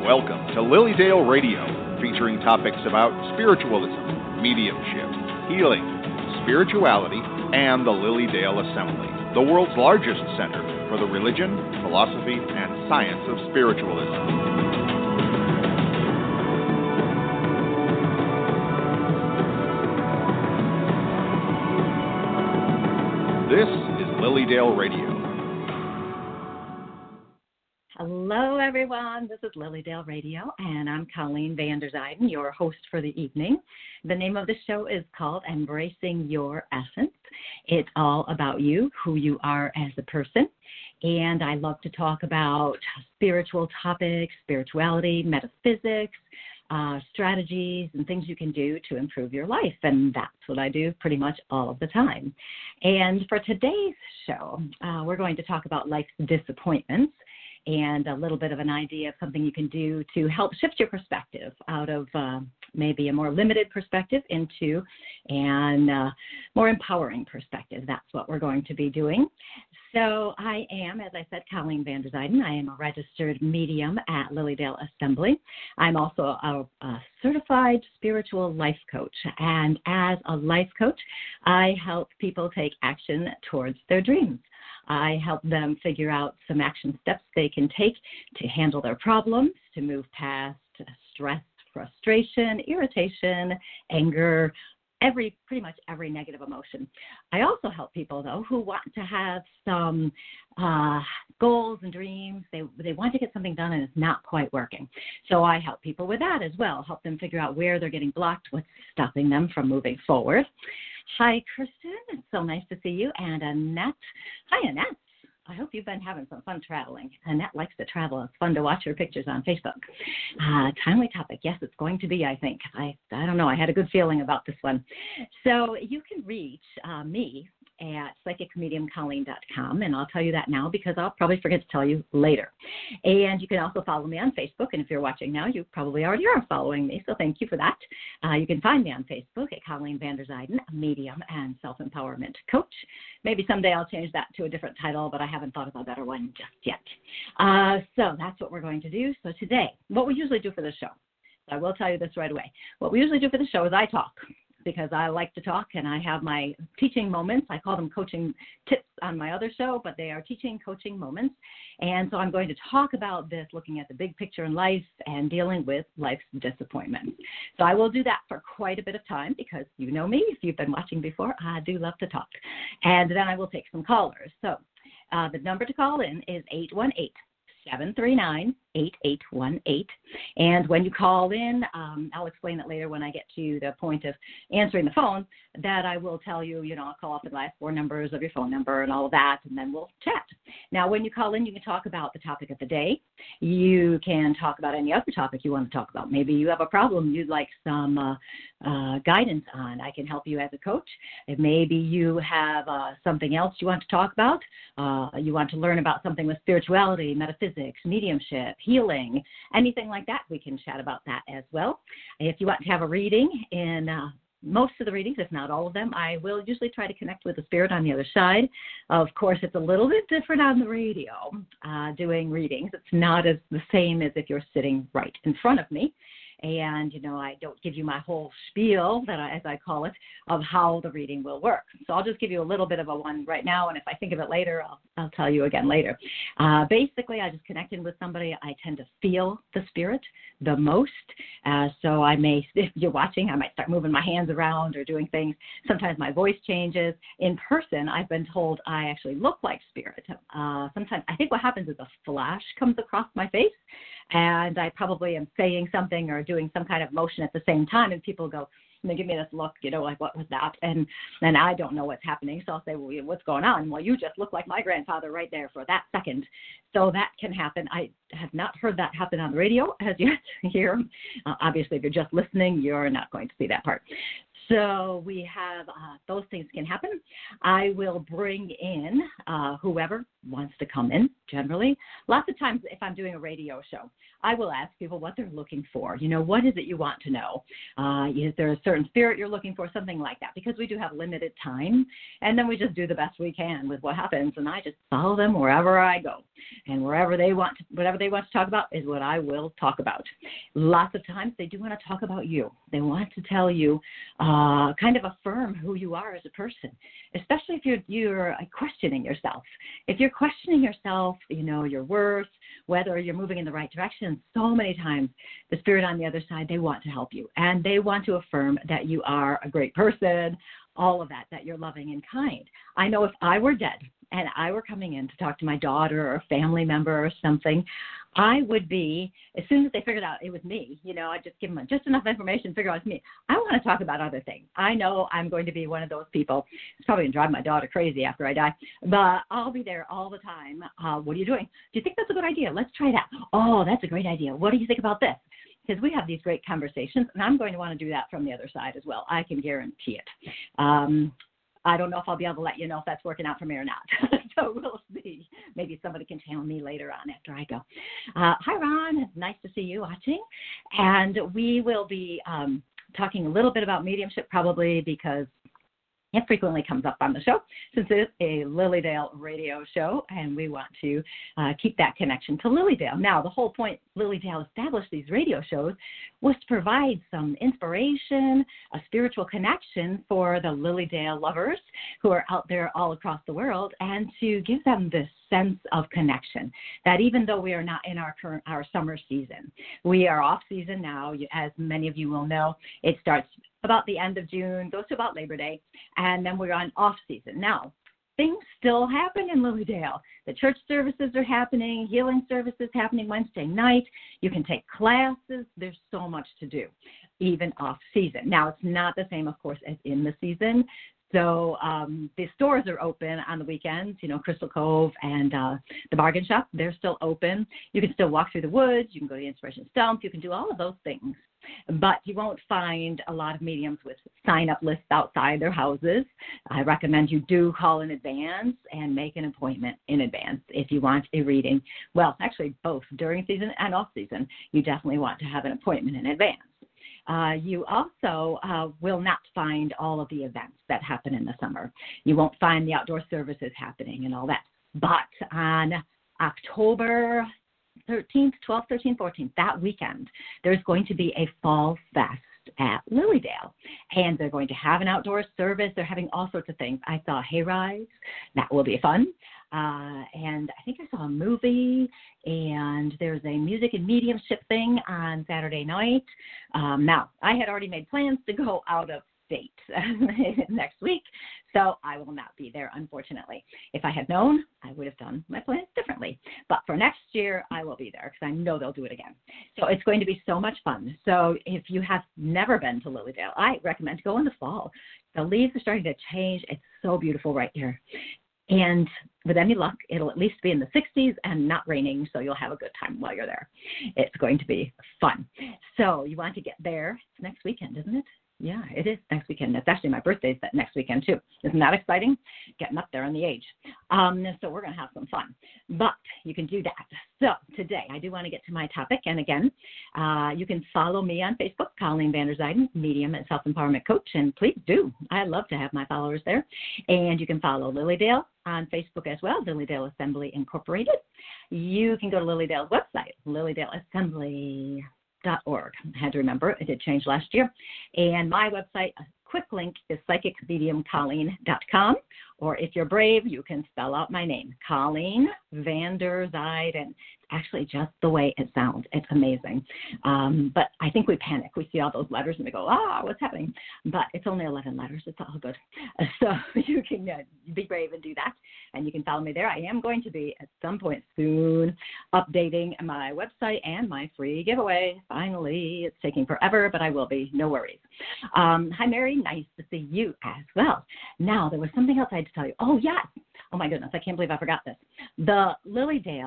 Welcome to Lilydale Radio, featuring topics about spiritualism, mediumship, healing, spirituality, and the Lilydale Assembly, the world's largest center for the religion, philosophy, and science of spiritualism. This is Lilydale Radio. Hello, everyone. This is Lilydale Radio, and I'm Colleen Vander Zijden, your host for the evening. The name of the show is called Embracing Your Essence. It's all about you, who you are as a person, and I love to talk about spiritual topics, spirituality, metaphysics, strategies, and things you can do to improve your life, and that's what I do pretty much all of the time. And for today's show, we're going to talk about life's disappointments, and a little bit of an idea of something you can do to help shift your perspective out of maybe a more limited perspective into a more empowering perspective. That's what we're going to be doing. So I am, as I said, Colleen Vander Zijden. I am a registered medium at Lilydale Assembly. I'm also a certified spiritual life coach. And as a life coach, I help people take action towards their dreams. I help them figure out some action steps they can take to handle their problems, to move past stress, frustration, irritation, anger, pretty much every negative emotion. I also help people, though, who want to have some goals and dreams. They want to get something done and it's not quite working. So I help people with that as well, help them figure out where they're getting blocked, what's stopping them from moving forward. Hi, Kristen. It's so nice to see you. And Annette. Hi, Annette. I hope you've been having some fun traveling. Annette likes to travel. It's fun to watch her pictures on Facebook. Timely topic. Yes, it's going to be, I think. I don't know. I had a good feeling about this one. So you can reach me at psychicmediumcolleen.com, and I'll tell you that now because I'll probably forget to tell you later. And you can also follow me on Facebook, and if you're watching now, you probably already are following me, so thank you for that. You can find me on Facebook at Colleen Vander Zijden, medium and self-empowerment coach. Maybe someday I'll change that to a different title, but I haven't thought of a better one just yet. So that's what we're going to do. So today, what we usually do for the show, I will tell you this right away. What we usually do for the show is I talk, because I like to talk and I have my teaching moments. I call them coaching tips on my other show, but they are teaching coaching moments. And so I'm going to talk about this, looking at the big picture in life and dealing with life's disappointments. So I will do that for quite a bit of time because you know me. If you've been watching before, I do love to talk. And then I will take some callers. So the number to call in is 818-739-8818. And when you call in, I'll explain it later when I get to the point of answering the phone, that I will tell you, I'll call off the last four numbers of your phone number and all of that, and then we'll chat. Now, when you call in, you can talk about the topic of the day. You can talk about any other topic you want to talk about. Maybe you have a problem you'd like some guidance on. I can help you as a coach. If maybe you have something else you want to talk about, you want to learn about something with spirituality, metaphysics, mediumship, healing, anything like that, we can chat about that as well. If you want to have a reading in most of the readings, if not all of them, I will usually try to connect with the spirit on the other side. Of course, it's a little bit different on the radio doing readings. It's not the same as if you're sitting right in front of me. And, I don't give you my whole spiel, as I call it, of how the reading will work. So I'll just give you a little bit of a one right now, and if I think of it later, I'll tell you again later. Basically, I just connect in with somebody. I tend to feel the spirit the most. So if you're watching, I might start moving my hands around or doing things. Sometimes my voice changes. In person, I've been told I actually look like spirit. Sometimes I think what happens is a flash comes across my face, and I probably am saying something or doing some kind of motion at the same time, and people go, and they give me this look, like, what was that? And then I don't know what's happening, so I'll say, well, what's going on? Well, you just look like my grandfather right there for that second. So that can happen. I have not heard that happen on the radio as yet here. Obviously, if you're just listening, you're not going to see that part. So we have those things can happen. I will bring in whoever wants to come in, generally. Lots of times if I'm doing a radio show, I will ask people what they're looking for. What is it you want to know? Is there a certain spirit you're looking for? Something like that, because we do have limited time. And then we just do the best we can with what happens. And I just follow them wherever I go. And whatever they want to talk about is what I will talk about. Lots of times they do want to talk about you. They want to tell you, kind of affirm who you are as a person, especially if you're questioning yourself. If you're questioning yourself, your worth, whether you're moving in the right direction, so many times the spirit on the other side, they want to help you. And they want to affirm that you are a great person, all of that you're loving and kind. I know if I were dead and I were coming in to talk to my daughter or a family member or something, I would be, as soon as they figured out it was me, I'd just give them just enough information to figure out it's me. I want to talk about other things. I know I'm going to be one of those people. It's probably going to drive my daughter crazy after I die, but I'll be there all the time. What are you doing? Do you think that's a good idea? Let's try that. Oh, that's a great idea. What do you think about this? Because we have these great conversations, and I'm going to want to do that from the other side as well. I can guarantee it. I don't know if I'll be able to let you know if that's working out for me or not. So we'll see. Maybe somebody can channel me later on after I go. Hi, Ron. It's nice to see you watching. And we will be talking a little bit about mediumship, probably because it frequently comes up on the show, since it's a Lily Dale radio show, and we want to keep that connection to Lily Dale. Now, the whole point Lily Dale established these radio shows was to provide some inspiration, a spiritual connection for the Lily Dale lovers who are out there all across the world, and to give them this sense of connection, that even though we are not in our summer season, we are off season now. As many of you will know, it starts about the end of June, goes to about Labor Day, and then we're on off season. Now, things still happen in Lily Dale. The church services are happening, healing services happening Wednesday night. You can take classes. There's so much to do, even off season. Now, it's not the same, of course, as in the season. So the stores are open on the weekends, Crystal Cove and the Bargain Shop. They're still open. You can still walk through the woods. You can go to the Inspiration Stump. You can do all of those things. But you won't find a lot of mediums with sign-up lists outside their houses. I recommend you do call in advance and make an appointment in advance if you want a reading. Well, actually, both during season and off season, you definitely want to have an appointment in advance. You also will not find all of the events that happen in the summer. You won't find the outdoor services happening and all that. But on October 13th, 12th, 13th, 14th, that weekend, there's going to be a fall fest at Lily Dale, and they're going to have an outdoor service. They're having all sorts of things. I saw hay rides. That will be fun. And I think I saw a movie, and there's a music and mediumship thing on Saturday night. Now, I had already made plans to go out of state next week, so I will not be there, unfortunately. If I had known, I would have done my plans differently. But for next year, I will be there because I know they'll do it again. So it's going to be so much fun. So if you have never been to Lily Dale, I recommend to go in the fall. The leaves are starting to change. It's so beautiful right here. And with any luck, it'll at least be in the 60s and not raining, so you'll have a good time while you're there. It's going to be fun. So you want to get there. It's next weekend, isn't it? Yeah, it is next weekend. It's actually my birthday's that next weekend, too. Isn't that exciting? Getting up there on the age. So we're going to have some fun. But you can do that. So today, I do want to get to my topic. And again, you can follow me on Facebook, Colleen Vanderzijden, Medium and Self-Empowerment Coach. And please do. I love to have my followers there. And you can follow Lily Dale on Facebook as well, Lily Dale Assembly Incorporated. You can go to Lily Dale's website, LilydaleAssembly.org. I had to remember, it did change last year. And my website, a quick link, is psychicmediumcolleen.com. Or if you're brave, you can spell out my name, Colleen Vanderzijden. Actually just the way it sounds. It's amazing. But I think we panic. We see all those letters and we go, what's happening? But it's only 11 letters. It's all good. So you can be brave and do that. And you can follow me there. I am going to be at some point soon updating my website and my free giveaway. Finally, it's taking forever, but I will be. No worries. Hi, Mary. Nice to see you as well. Now, there was something else I had to tell you. Oh, yes. Oh, my goodness. I can't believe I forgot this. The Lily Dale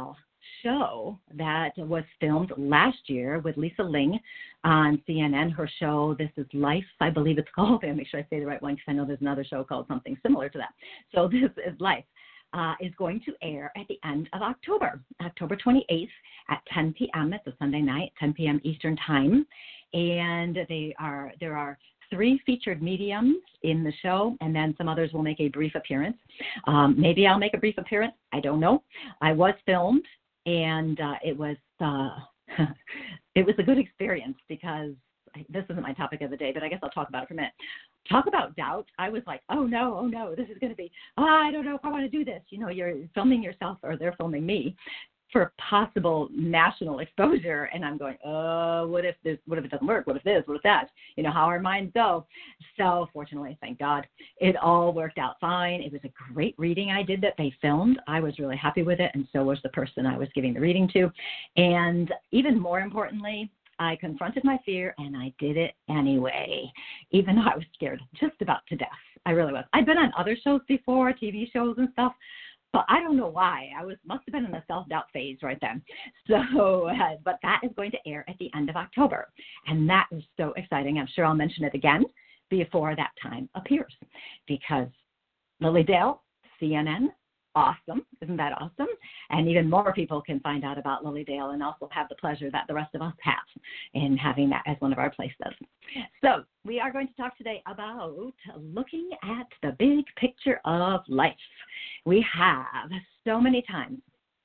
show that was filmed last year with Lisa Ling on CNN. Her show, This Is Life, I believe it's called. I'll make sure I say the right one because I know there's another show called something similar to that. So This Is Life is going to air at the end of October 28th at 10 p.m. It's a Sunday night, 10 p.m. Eastern Time. And there are 3 featured mediums in the show, and then some others will make a brief appearance. Maybe I'll make a brief appearance. I don't know. I was filmed, and it was it was a good experience because this isn't my topic of the day, but I guess I'll talk about it for a minute. Talk about doubt. I was like, oh no, this is going to be, I don't know if I want to do this. You're filming yourself, or they're filming me for possible national exposure. And I'm going, what if it doesn't work? What if this, what if that? How our minds go. So fortunately, thank God, it all worked out fine. It was a great reading I did that they filmed. I was really happy with it. And so was the person I was giving the reading to. And even more importantly, I confronted my fear and I did it anyway, even though I was scared just about to death. I really was. I'd been on other shows before, TV shows and stuff, but I don't know why. Must have been in the self-doubt phase right then. So, but that is going to air at the end of October. And that is so exciting. I'm sure I'll mention it again before that time appears, because Lily Dale, CNN, awesome. Isn't that awesome? And even more people can find out about Lily Dale and also have the pleasure that the rest of us have in having that as one of our places. So we are going to talk today about looking at the big picture of life. We have so many times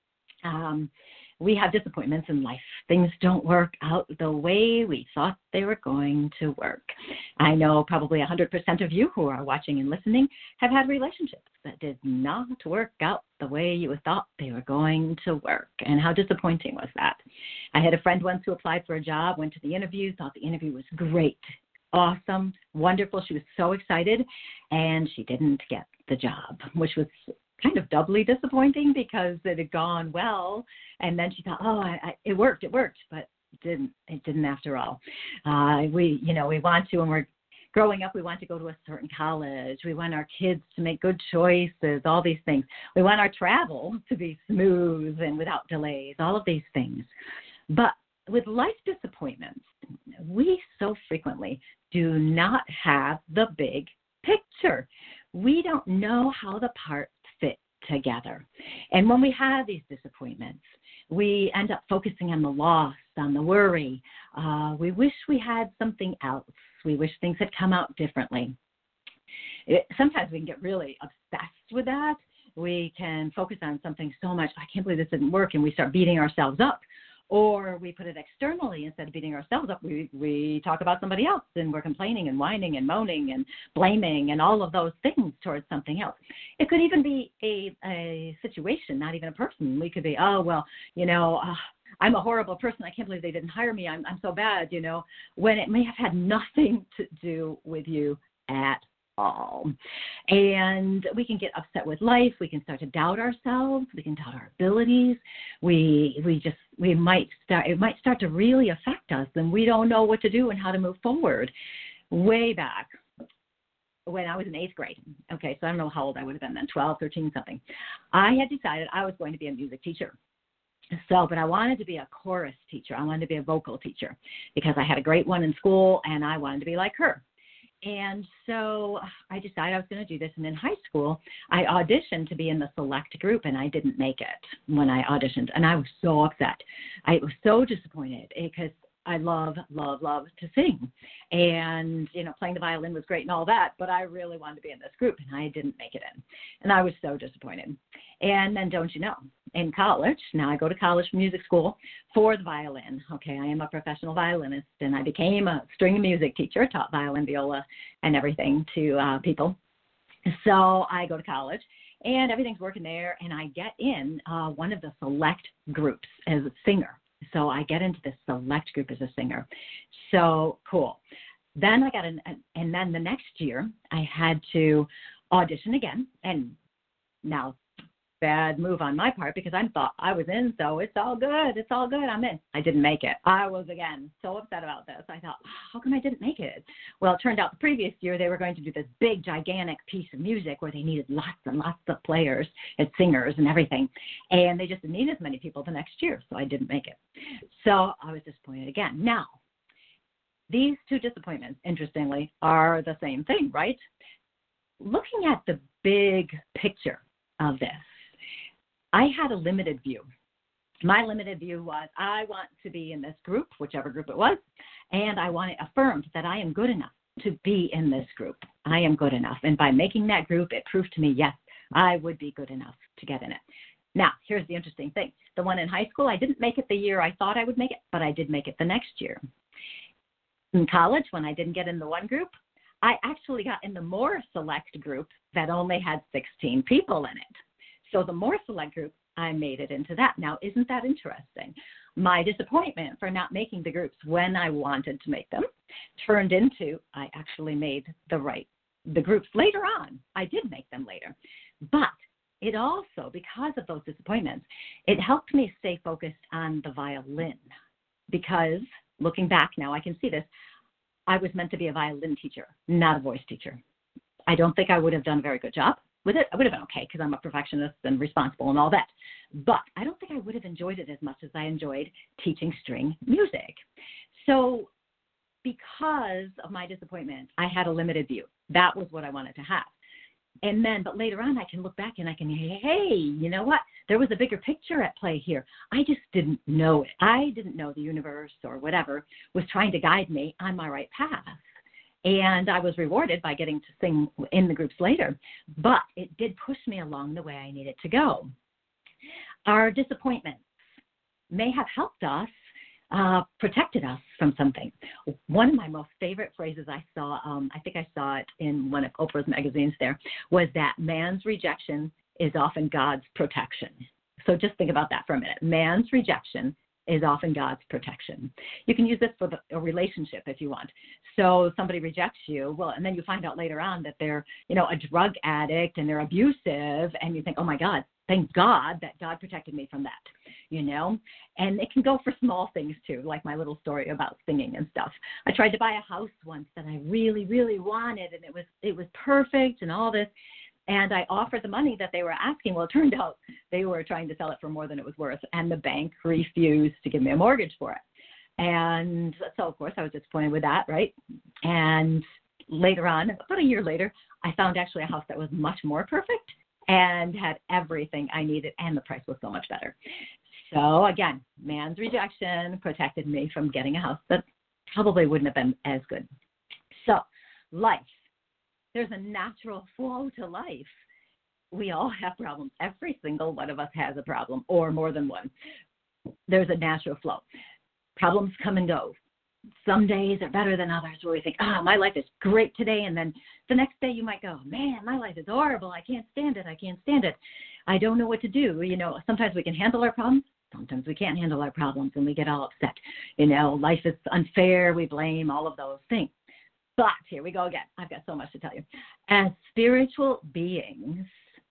we have disappointments in life. Things don't work out the way we thought they were going to work. I know probably 100% of you who are watching and listening have had relationships that did not work out the way you thought they were going to work. And how disappointing was that? I had a friend once who applied for a job, went to the interview, thought the interview was great, awesome, wonderful. She was so excited, and she didn't get the job, which was kind of doubly disappointing because it had gone well, and then she thought, it worked, but it didn't after all. We want to, when we're growing up, we want to go to a certain college. We want our kids to make good choices, all these things. We want our travel to be smooth and without delays, all of these things. But with life disappointments, we so frequently do not have the big picture. We don't know how the parts fit together. And when we have these disappointments, we end up focusing on the loss, on the worry. We wish we had something else. We wish things had come out differently. Sometimes we can get really obsessed with that. We can focus on something so much, I can't believe this didn't work, and we start beating ourselves up. Or we put it externally. Instead of beating ourselves up, we talk about somebody else, and we're complaining and whining and moaning and blaming and all of those things towards something else. It could even be a situation, not even a person. We could be, I'm a horrible person. I can't believe they didn't hire me. I'm so bad, when it may have had nothing to do with you at all. And we can get upset with life. We can start to doubt ourselves. We can doubt our abilities. It might start to really affect us, and we don't know what to do and how to move forward. Way back when I was in 8th grade, okay, so I don't know how old I would have been then, 12, 13, something. I had decided I was going to be a music teacher. But I wanted to be a chorus teacher. I wanted to be a vocal teacher because I had a great one in school, and I wanted to be like her. And so I decided I was going to do this. And in high school, I auditioned to be in the select group, and I didn't make it when I auditioned. And I was so upset. I was so disappointed because I love to sing. And, playing the violin was great and all that, but I really wanted to be in this group, and I didn't make it in. And I was so disappointed. And then, don't you know, in college, now I go to college for music school for the violin. Okay, I am a professional violinist, and I became a string music teacher, taught violin, viola, and everything to people. So I go to college, and everything's working there, and I get in one of the select groups as a singer. So I get into this select group as a singer. So cool. Then I got and then the next year I had to audition again. And now bad move on my part because I thought I was in, so it's all good. It's all good. I'm in. I didn't make it. I was, again, so upset about this. I thought, how come I didn't make it? Well, it turned out the previous year they were going to do this big, gigantic piece of music where they needed lots and lots of players and singers and everything. And they just didn't need as many people the next year, so I didn't make it. So I was disappointed again. Now, these two disappointments, interestingly, are the same thing, right? Looking at the big picture of this, I had a limited view. My limited view was I want to be in this group, whichever group it was, and I want it affirmed that I am good enough to be in this group. I am good enough. And by making that group, it proved to me, yes, I would be good enough to get in it. Now, here's the interesting thing. The one in high school, I didn't make it the year I thought I would make it, but I did make it the next year. In college, when I didn't get in the one group, I actually got in the more select group that only had 16 people in it. So the more select group, I made it into that. Now, isn't that interesting? My disappointment for not making the groups when I wanted to make them turned into I actually made the groups later on. I did make them later. But it also, because of those disappointments, it helped me stay focused on the violin. Because looking back now, I can see this. I was meant to be a violin teacher, not a voice teacher. I don't think I would have done a very good job with it. I would have been okay because I'm a perfectionist and responsible and all that. But I don't think I would have enjoyed it as much as I enjoyed teaching string music. So because of my disappointment, I had a limited view. That was what I wanted to have. And then, but later on, I can look back and I can, hey, you know what? There was a bigger picture at play here. I just didn't know it. I didn't know the universe or whatever was trying to guide me on my right path. And I was rewarded by getting to sing in the groups later. But it did push me along the way I needed to go. Our disappointments may have helped us, protected us from something. One of my most favorite phrases I saw, I think I saw it in one of Oprah's magazines there, was that man's rejection is often God's protection. So just think about that for a minute. Man's rejection is often God's protection. You can use this for a relationship if you want. So somebody rejects you, well, and then you find out later on that they're, a drug addict and they're abusive, and you think, oh my God, thank God that God protected me from that, And it can go for small things too, like my little story about singing and stuff. I tried to buy a house once that I really, really wanted, and it was perfect and all this. And I offered the money that they were asking. Well, it turned out they were trying to sell it for more than it was worth, and the bank refused to give me a mortgage for it. And so, of course, I was disappointed with that, right? And later on, about a year later, I found actually a house that was much more perfect and had everything I needed, and the price was so much better. So, again, man's rejection protected me from getting a house that probably wouldn't have been as good. So, life. There's a natural flow to life. We all have problems. Every single one of us has a problem, or more than one. There's a natural flow. Problems come and go. Some days are better than others where we think, my life is great today. And then the next day you might go, man, my life is horrible. I can't stand it. I don't know what to do. Sometimes we can handle our problems. Sometimes we can't handle our problems and we get all upset. Life is unfair. We blame all of those things. But here we go again. I've got so much to tell you. As spiritual beings,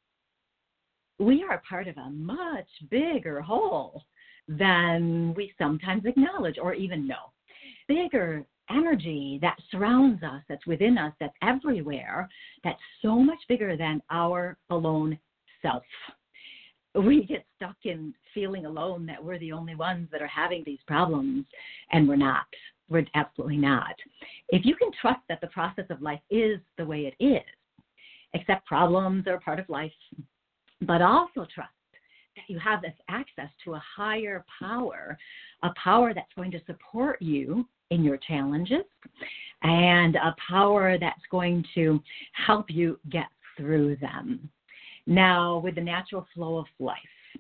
we are part of a much bigger whole than we sometimes acknowledge or even know. Bigger energy that surrounds us, that's within us, that's everywhere, that's so much bigger than our alone self. We get stuck in feeling alone, that we're the only ones that are having these problems, and we're not. We're absolutely not. If you can trust that the process of life is the way it is, accept problems are part of life, but also trust that you have this access to a higher power, a power that's going to support you in your challenges, and a power that's going to help you get through them. Now, with the natural flow of life,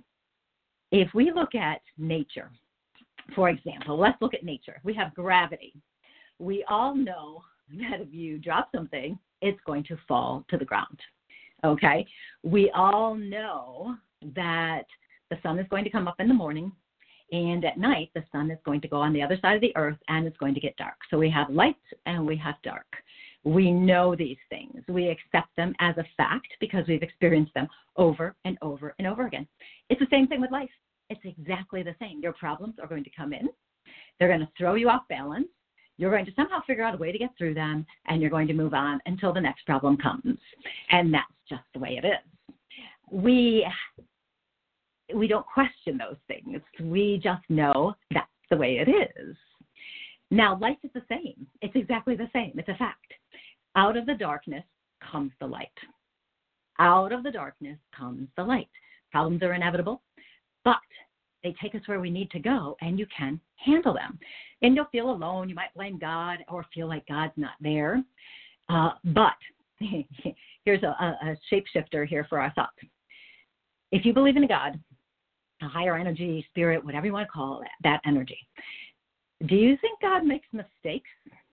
if we look at nature, for example, let's look at nature. We have gravity. We all know that if you drop something, it's going to fall to the ground. Okay? We all know that the sun is going to come up in the morning, and at night the sun is going to go on the other side of the earth, and it's going to get dark. So we have light and we have dark. We know these things. We accept them as a fact because we've experienced them over and over and over again. It's the same thing with life. It's exactly the same. Your problems are going to come in. They're going to throw you off balance. You're going to somehow figure out a way to get through them, and you're going to move on until the next problem comes. And that's just the way it is. We don't question those things. We just know that's the way it is. Now, life is the same. It's exactly the same. It's a fact. Out of the darkness comes the light. Out of the darkness comes the light. Problems are inevitable, but they take us where we need to go, and you can handle them. And you'll feel alone. You might blame God or feel like God's not there. But here's a shapeshifter here for our thoughts. If you believe in a God, a higher energy, spirit, whatever you want to call it, that energy, do you think God makes mistakes?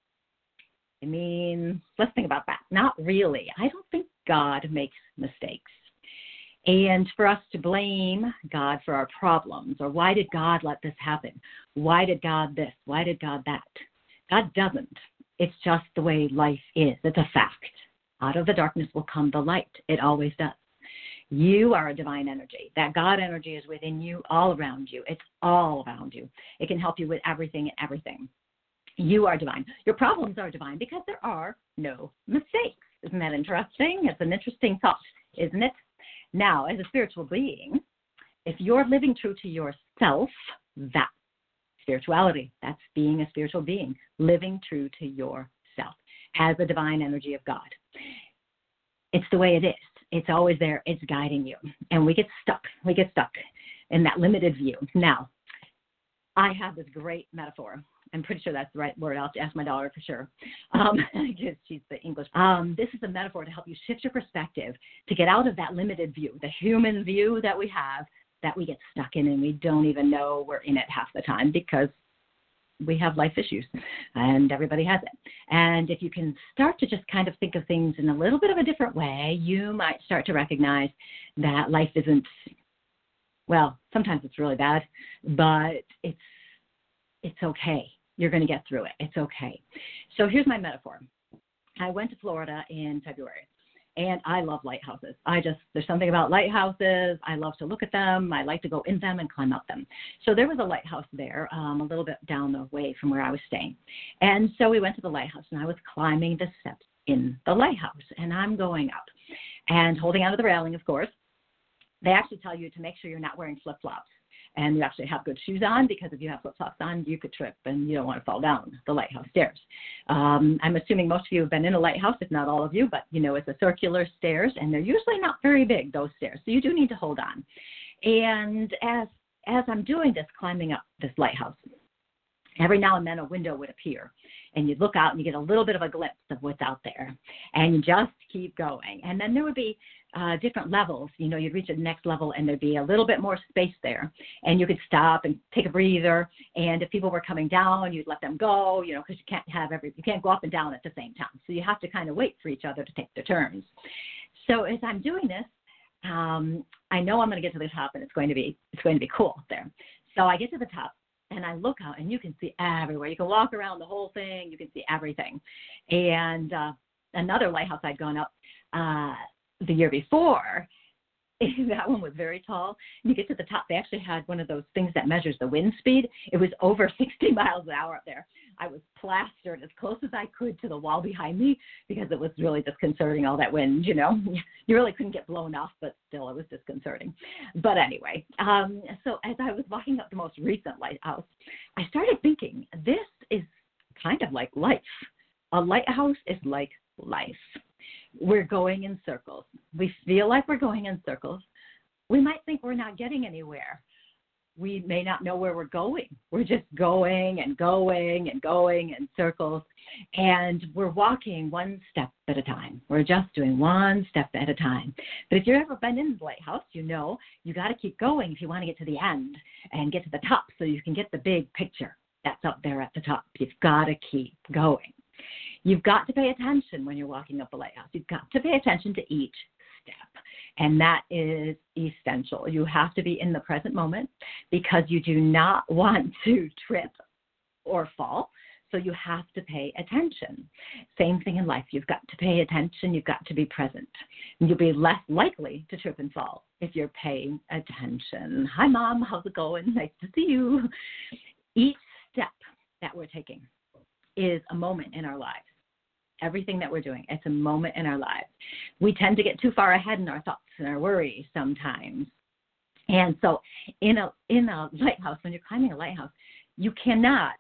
I mean, let's think about that. Not really. I don't think God makes mistakes. And for us to blame God for our problems, or why did God let this happen? Why did God this? Why did God that? God doesn't. It's just the way life is. It's a fact. Out of the darkness will come the light. It always does. You are a divine energy. That God energy is within you, all around you. It's all around you. It can help you with everything and everything. You are divine. Your problems are divine because there are no mistakes. Isn't that interesting? It's an interesting thought, isn't it? Now, as a spiritual being, if you're living true to yourself, that's spirituality. That's being a spiritual being, living true to yourself as a divine energy of God. It's the way it is. It's always there. It's guiding you. And we get stuck. We get stuck in that limited view. Now, I have this great metaphor. I'm pretty sure that's the right word. I'll have to ask my daughter for sure, because she's the English. This is a metaphor to help you shift your perspective, to get out of that limited view, the human view that we have, that we get stuck in, and we don't even know we're in it half the time because we have life issues, and everybody has it. And if you can start to just kind of think of things in a little bit of a different way, you might start to recognize that life isn't, well, sometimes it's really bad, but it's okay. You're going to get through it. It's okay. So here's my metaphor. I went to Florida in February, and I love lighthouses. There's something about lighthouses. I love to look at them. I like to go in them and climb up them. So there was a lighthouse there, a little bit down the way from where I was staying. And so we went to the lighthouse, and I was climbing the steps in the lighthouse, and I'm going up and holding onto the railing, of course. They actually tell you to make sure you're not wearing flip-flops. And you actually have good shoes on, because if you have flip-flops on, you could trip and you don't want to fall down the lighthouse stairs. I'm assuming most of you have been in a lighthouse, if not all of you, but, it's a circular stairs, and they're usually not very big, those stairs. So you do need to hold on. And as I'm doing this, climbing up this lighthouse, every now and then a window would appear, and you'd look out and you get a little bit of a glimpse of what's out there, and you just keep going. And then there would be different levels. You'd reach the next level, and there'd be a little bit more space there, and you could stop and take a breather. And if people were coming down, you'd let them go, because you can't go up and down at the same time. So you have to kind of wait for each other to take their turns. So as I'm doing this, I know I'm going to get to the top, and it's going to be cool up there. So I get to the top, and I look out, and you can see everywhere. You can walk around the whole thing. You can see everything. And another lighthouse I'd gone up the year before, that one was very tall. You get to the top, they actually had one of those things that measures the wind speed. It was over 60 miles an hour up there. I was plastered as close as I could to the wall behind me, because it was really disconcerting, all that wind, You really couldn't get blown off, but still it was disconcerting. But anyway, so as I was walking up the most recent lighthouse, I started thinking, this is kind of like life. A lighthouse is like life. We're going in circles. We feel like we're going in circles. We might think we're not getting anywhere. We may not know where we're going. We're just going and going and going in circles, and we're walking one step at a time. We're just doing one step at a time. But if you've ever been in the lighthouse, you got to keep going if you want to get to the end and get to the top, so you can get the big picture that's up there at the top. You've got to keep going. You've got to pay attention when you're walking up a lighthouse. You've got to pay attention to each step, and that is essential. You have to be in the present moment, because you do not want to trip or fall. So you have to pay attention. Same thing in life. You've got to pay attention. You've got to be present. And you'll be less likely to trip and fall if you're paying attention. Hi, Mom. How's it going? Nice to see you. Each step that we're taking is a moment in our lives. Everything that we're doing, it's a moment in our lives. We tend to get too far ahead in our thoughts and our worries sometimes. And so in a lighthouse, when you're climbing a lighthouse, you cannot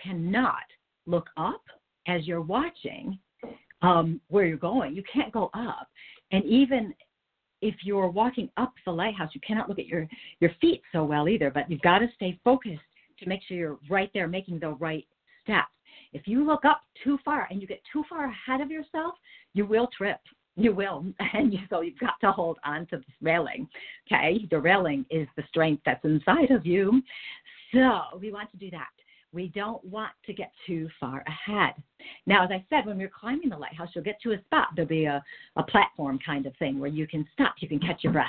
look up as you're watching where you're going. You can't go up. And even if you're walking up the lighthouse, you cannot look at your feet so well either, but you've got to stay focused to make sure you're right there making the right steps. If you look up too far and you get too far ahead of yourself, you will trip. You will. And so you've got to hold on to this railing. Okay? The railing is the strength that's inside of you. So we want to do that. We don't want to get too far ahead. Now, as I said, when we're climbing the lighthouse, you'll get to a spot. There'll be a platform kind of thing where you can stop. You can catch your breath.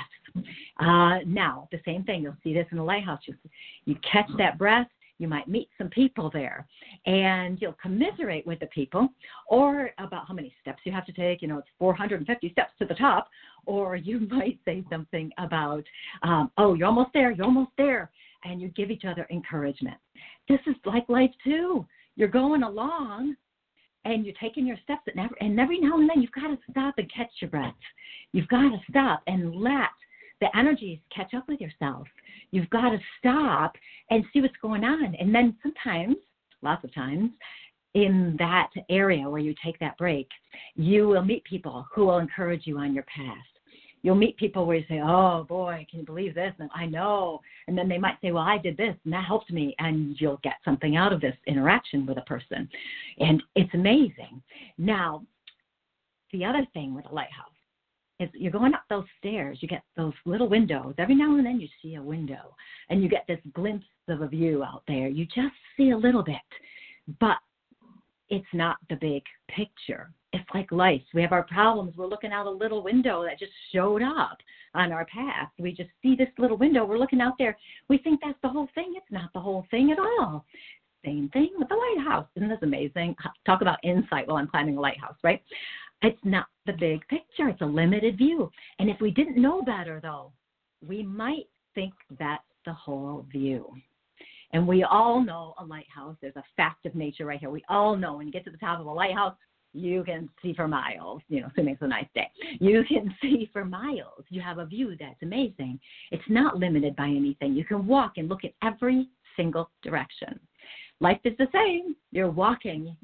Now, the same thing. You'll see this in the lighthouse. You catch that breath. You might meet some people there, and you'll commiserate with the people or about how many steps you have to take. You know, it's 450 steps to the top. Or you might say something about, oh, you're almost there, and you give each other encouragement. This is like life, too. You're going along, and you're taking your steps, and every now and then you've got to stop and catch your breath. You've got to stop and let the energies catch up with yourself. You've got to stop and see what's going on. And then sometimes, lots of times, in that area where you take that break, you will meet people who will encourage you on your path. You'll meet people where you say, oh, boy, can you believe this? And I know. And then they might say, well, I did this, and that helped me. And you'll get something out of this interaction with a person. And it's amazing. Now, the other thing with a lighthouse is you're going up those stairs. You get those little windows. Every now and then you see a window, and you get this glimpse of a view out there. You just see a little bit, but it's not the big picture. It's like life. We have our problems. We're looking out a little window that just showed up on our path. We just see this little window. We're looking out there. We think that's the whole thing. It's not the whole thing at all. Same thing with the lighthouse. Isn't this amazing? Talk about insight while I'm climbing a lighthouse, right? It's not the big picture. It's a limited view. And if we didn't know better, though, we might think that's the whole view. And we all know a lighthouse. There's a fact of nature right here. We all know when you get to the top of a lighthouse, you can see for miles, assuming it's a nice day. You can see for miles. You have a view that's amazing. It's not limited by anything. You can walk and look at every single direction. Life is the same. You're walking.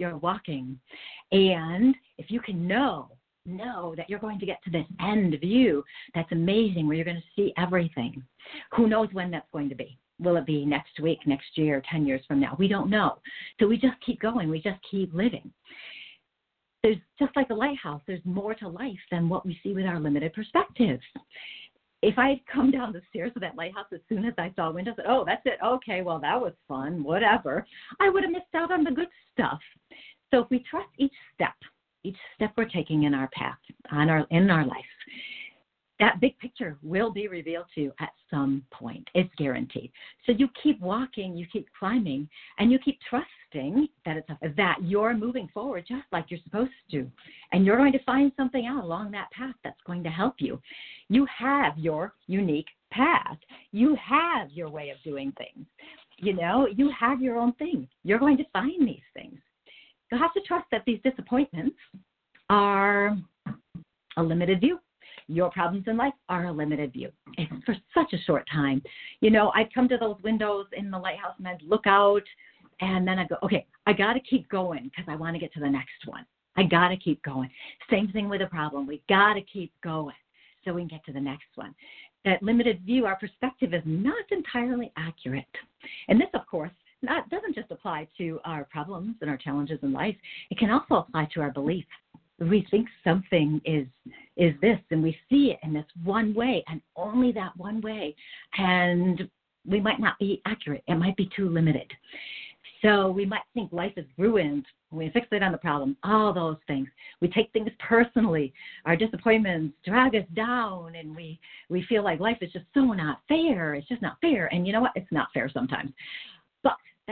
And if you can know that you're going to get to this end view, that's amazing, where you're going to see everything. Who knows when that's going to be? Will it be next week, next year, 10 years from now? We don't know. So we just keep going. We just keep living. There's just like a lighthouse. There's more to life than what we see with our limited perspectives. If I had come down the stairs of that lighthouse as soon as I saw windows, oh, that's it. Okay, well, that was fun, whatever. I would have missed out on the good stuff. So if we trust each step we're taking in our path, in our life, that big picture will be revealed to you at some point. It's guaranteed. So you keep walking, you keep climbing, and you keep trusting that you're moving forward just like you're supposed to. And you're going to find something out along that path that's going to help you. You have your unique path. You have your way of doing things. You have your own thing. You're going to find these things. You'll have to trust that these disappointments are a limited view. Your problems in life are a limited view. It's for such a short time. I'd come to those windows in the lighthouse and I'd look out, and then I'd go, okay, I got to keep going because I want to get to the next one. I got to keep going. Same thing with a problem. We got to keep going so we can get to the next one. That limited view, our perspective is not entirely accurate. And this, of course, doesn't just apply to our problems and our challenges in life. It can also apply to our beliefs. We think something is this, and we see it in this one way and only that one way, and we might not be accurate. It might be too limited. So we might think life is ruined. We fixate on the problem, all those things. We take things personally. Our disappointments drag us down, and we feel like life is just so not fair. It's just not fair. And you know what? It's not fair sometimes. But that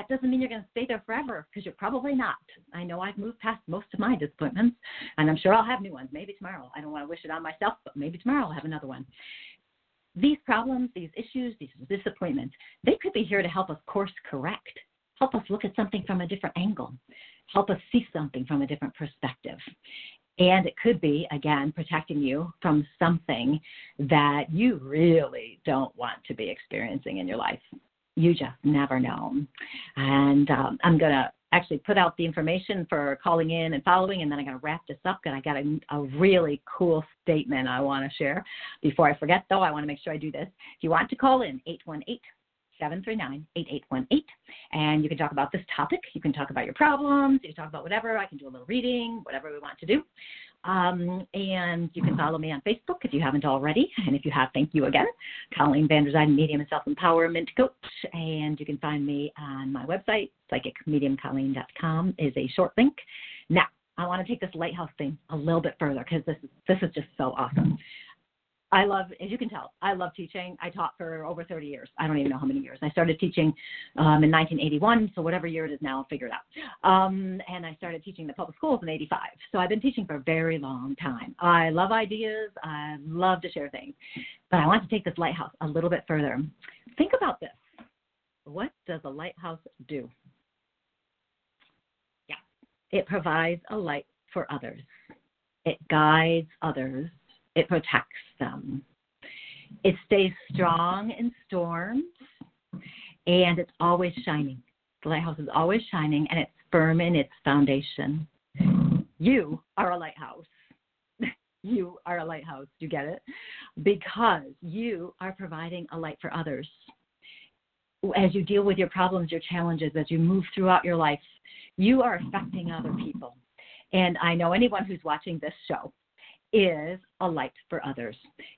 doesn't mean you're going to stay there forever, because you're probably not. I know I've moved past most of my disappointments, and I'm sure I'll have new ones. Maybe tomorrow. I don't want to wish it on myself, but maybe tomorrow I'll have another one. These problems, these issues, these disappointments, they could be here to help us course correct, help us look at something from a different angle, help us see something from a different perspective. And it could be, again, protecting you from something that you really don't want to be experiencing in your life. You just never know. And I'm going to actually put out the information for calling in and following, and then I'm going to wrap this up, because I got a really cool statement I want to share. Before I forget, though, I want to make sure I do this. If you want to call in, 818-739-8818, and you can talk about this topic. You can talk about your problems. You can talk about whatever. I can do a little reading, whatever we want to do. And you can follow me on Facebook if you haven't already. And if you have, thank you again. Colleen Vander Zyden, Medium and Self-Empowerment Coach. And you can find me on my website, psychicmediumcolleen.com is a short link. Now, I want to take this lighthouse thing a little bit further, because this is just so awesome. I love, as you can tell, I love teaching. I taught for over 30 years. I don't even know how many years. I started teaching in 1981, so whatever year it is now, I'll figure it out. And I started teaching the public schools in 85. So I've been teaching for a very long time. I love ideas. I love to share things. But I want to take this lighthouse a little bit further. Think about this. What does a lighthouse do? Yeah, it provides a light for others. It guides others. It protects them. It stays strong in storms, and it's always shining. The lighthouse is always shining, and it's firm in its foundation. You are a lighthouse. You are a lighthouse. You get it? Because you are providing a light for others. As you deal with your problems, your challenges, as you move throughout your life, you are affecting other people. And I know anyone who's watching this show is a light for others.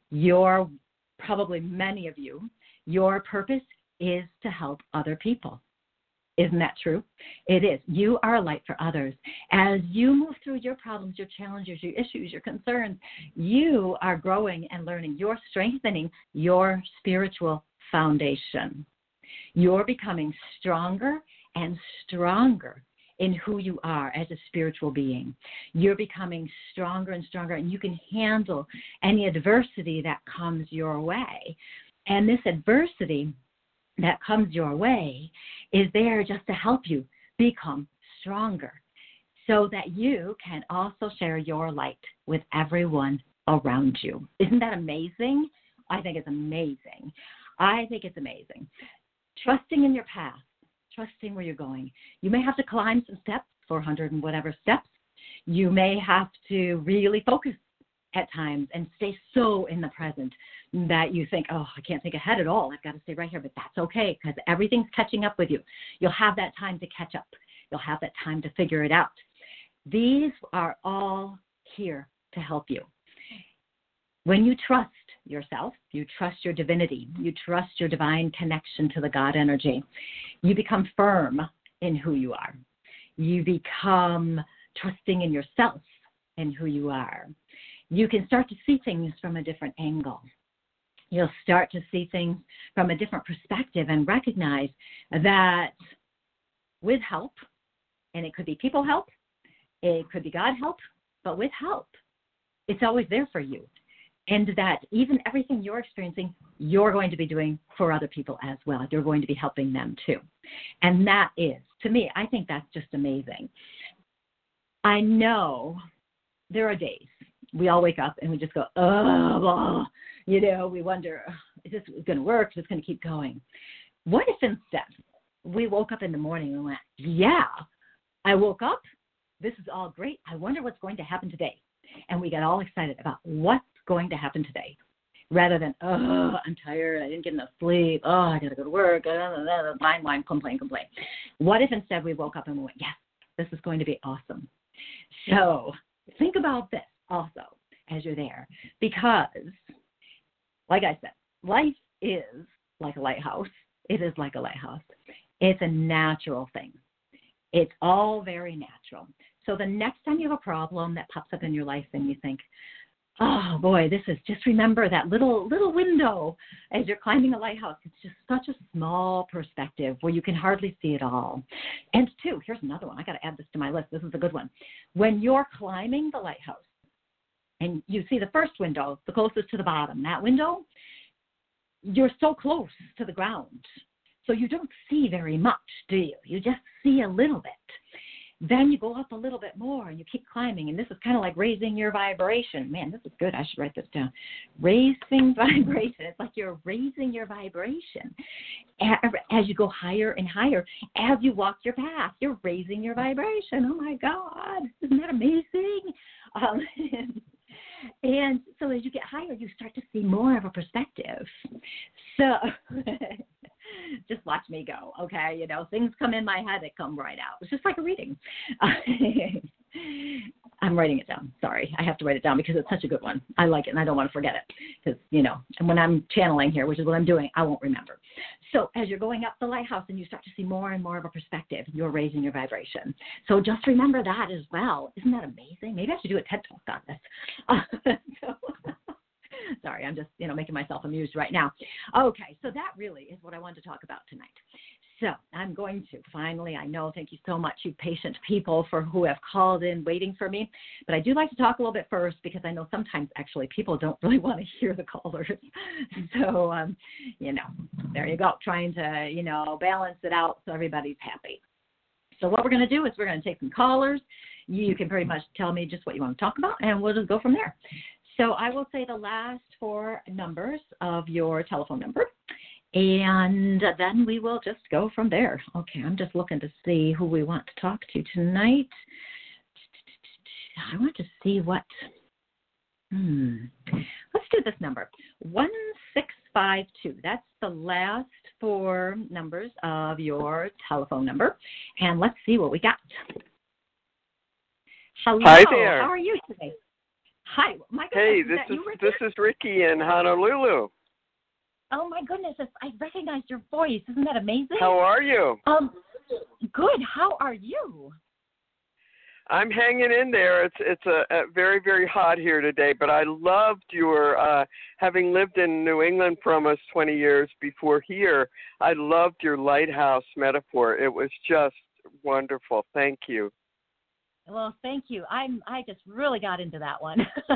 Probably many of you, your purpose is to help other people. Isn't that true? It is. You are a light for others. As you move through your problems, your challenges, your issues, your concerns, you are growing and learning. You're strengthening your spiritual foundation. You're becoming stronger and stronger in who you are as a spiritual being. You're becoming stronger and stronger, and you can handle any adversity that comes your way. And this adversity that comes your way is there just to help you become stronger, so that you can also share your light with everyone around you. Isn't that amazing? I think it's amazing. I think it's amazing. Trusting in your path. Trusting where you're going. You may have to climb some steps, 400 and whatever steps. You may have to really focus at times and stay so in the present that you think, oh, I can't think ahead at all. I've got to stay right here. But that's okay, because everything's catching up with you. You'll have that time to catch up. You'll have that time to figure it out. These are all here to help you. When you trust yourself, you trust your divinity, you trust your divine connection to the God energy, you become firm in who you are. You become trusting in yourself and who you are. You can start to see things from a different angle. You'll start to see things from a different perspective and recognize that with help, and it could be people help, it could be God help, but with help, it's always there for you. And that even everything you're experiencing, you're going to be doing for other people as well. You're going to be helping them too. And that is, to me, I think that's just amazing. I know there are days we all wake up and we just go, oh, blah. You know, we wonder, is this going to work? Is this going to keep going? What if instead we woke up in the morning and went, yeah, I woke up. This is all great. I wonder what's going to happen today. And we got all excited about what's going to happen today, rather than, oh, I'm tired, I didn't get enough sleep, oh, I got to go to work, whine, complain. What if instead we woke up and we went, yes, this is going to be awesome. So think about this also as you're there, because, like I said, life is like a lighthouse. It is like a lighthouse. It's a natural thing. It's all very natural. So the next time you have a problem that pops up in your life and you think, Oh boy, this is just remember that little window as you're climbing the lighthouse. It's just such a small perspective where you can hardly see it all. And two, here's another one. I got to add this to my list. This is a good one. When you're climbing the lighthouse and you see the first window, the closest to the bottom, that window, you're so close to the ground. So you don't see very much, do you? You just see a little bit. Then you go up a little bit more and you keep climbing. And this is kind of like raising your vibration. Man, this is good. I should write this down. Raising vibration. It's like you're raising your vibration. As you go higher and higher, as you walk your path, you're raising your vibration. Oh, my God. Isn't that amazing? And so as you get higher, you start to see more of a perspective. So just watch me go, okay? You know, things come in my head, they come right out. It's just like a reading. I'm writing it down. Sorry. I have to write it down because it's such a good one. I like it, and I don't want to forget it because, you know, and when I'm channeling here, which is what I'm doing, I won't remember. So as you're going up the lighthouse and you start to see more and more of a perspective, you're raising your vibration. So just remember that as well. Isn't that amazing? Maybe I should do a TED Talk on this. Sorry, I'm just, you know, making myself amused right now. Okay, so that really is what I wanted to talk about tonight. So I'm going to finally, I know, thank you so much, you patient people who have called in waiting for me. But I do like to talk a little bit first because I know sometimes actually people don't really want to hear the callers. So, you know, there you go, trying to, you know, balance it out so everybody's happy. So what we're going to do is we're going to take some callers. You can pretty much tell me just what you want to talk about, and we'll just go from there. So I will say the last four numbers of your telephone number, and then we will just go from there. Okay, I'm just looking to see who we want to talk to tonight. I want to see what, let's do this number, 1652. That's the last four numbers of your telephone number, and let's see what we got. Hello, hi there. How are you today? Hi, my goodness. Hey, this is Ricky in Honolulu. Oh my goodness, I recognized your voice. Isn't that amazing? How are you? Good. How are you? I'm hanging in there. It's a very, very hot here today, but I loved your having lived in New England for almost 20 years before here. I loved your lighthouse metaphor. It was just wonderful. Thank you. Well, thank you. I just really got into that one.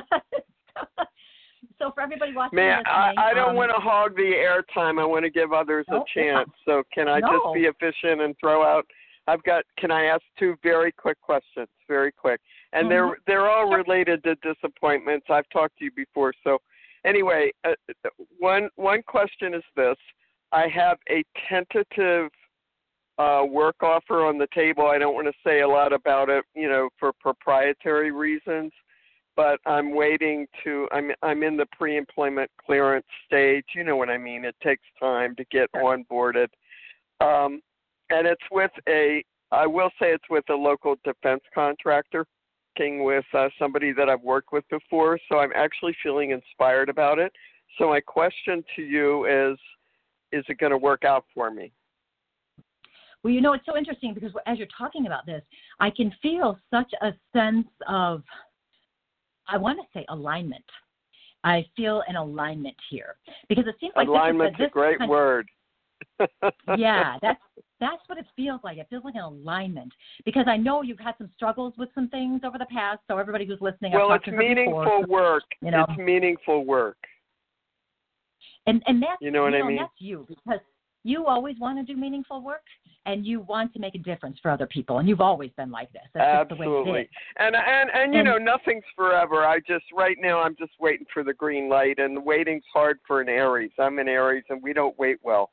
So for everybody watching, I don't want to hog the airtime. I want to give others a chance. So can I just be efficient and throw out? Can I ask two very quick questions? Very quick, and they're all related to disappointments. I've talked to you before. So anyway, one question is this: I have a tentative work offer on the table. I don't want to say a lot about it, you know, for proprietary reasons, but I'm waiting to, I'm in the pre-employment clearance stage. You know what I mean? It takes time to get onboarded. And it's with I will say it's with a local defense contractor, working with somebody that I've worked with before. So I'm actually feeling inspired about it. So my question to you is it going to work out for me? Well, you know, it's so interesting because as you're talking about this, I can feel such a sense of, I want to say alignment. I feel an alignment here because it seems like alignment's a great word. Yeah, that's what it feels like. It feels like an alignment because I know you've had some struggles with some things over the past. So everybody who's listening, well, it's meaningful work. You know, it's meaningful work. And that's, you know what I mean? That's you because you always want to do meaningful work and you want to make a difference for other people, and you've always been like this. That's absolutely. Just the way it is. And you know, nothing's forever. Right now I'm just waiting for the green light, and the waiting's hard for an Aries. I'm an Aries, and we don't wait well.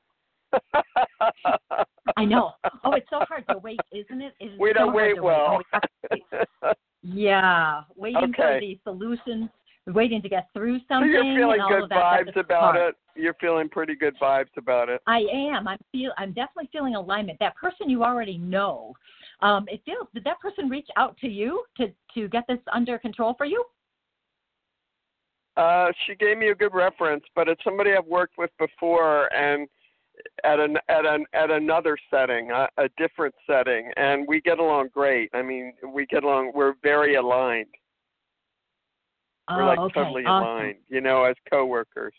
I know. Oh, it's so hard to wait, isn't it? We don't wait well. Yeah, waiting for the solutions, waiting to get through something. So you're feeling good vibes about it. You're feeling pretty good vibes about it. I am. I'm definitely feeling alignment. That person you already know. Did that person reach out to you to get this under control for you? She gave me a good reference, but it's somebody I've worked with before, and at another setting, a different setting, and we get along great. I mean, we get along. We're very aligned. We're like totally aligned, as coworkers.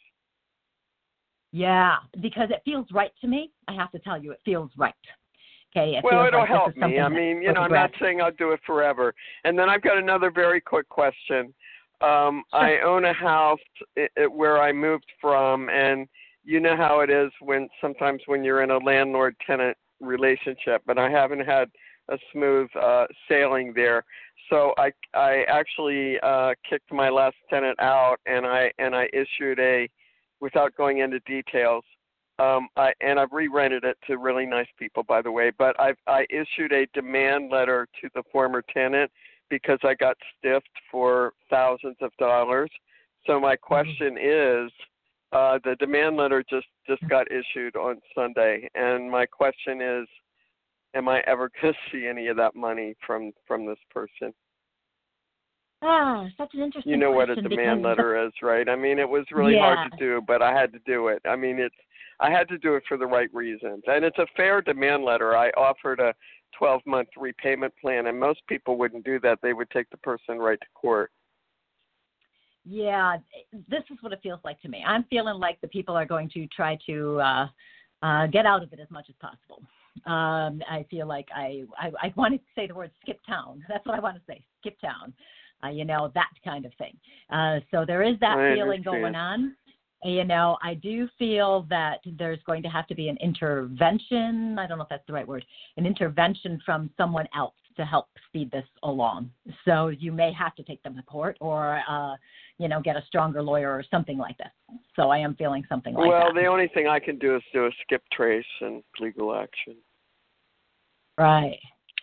Yeah, because it feels right to me. I have to tell you, it feels right. Okay. It'll help me. I mean, I'm not saying I'll do it forever. And then I've got another very quick question. Sure. I own a house where I moved from, and you know how it is sometimes when you're in a landlord-tenant relationship, but I haven't had a smooth sailing there. So I actually kicked my last tenant out, and I issued without going into details, I've re-rented it to really nice people, by the way, but I issued a demand letter to the former tenant because I got stiffed for thousands of dollars. So my question is, the demand letter just got issued on Sunday, and my question is, am I ever going to see any of that money from this person? Such an interesting You know question, what a demand letter is, right? I mean, it was really hard to do, but I had to do it. I mean, I had to do it for the right reasons. And it's a fair demand letter. I offered a 12-month repayment plan, and most people wouldn't do that. They would take the person right to court. Yeah, this is what it feels like to me. I'm feeling like the people are going to try to get out of it as much as possible. I feel like I wanted to say the word skip town. That's what I want to say, skip town. That kind of thing. So there is that feeling going on. I do feel that there's going to have to be an intervention. I don't know if that's the right word. An intervention from someone else to help speed this along. So you may have to take them to court or, get a stronger lawyer or something like this. So I am feeling something like that. Well, the only thing I can do is do a skip trace and legal action. Right.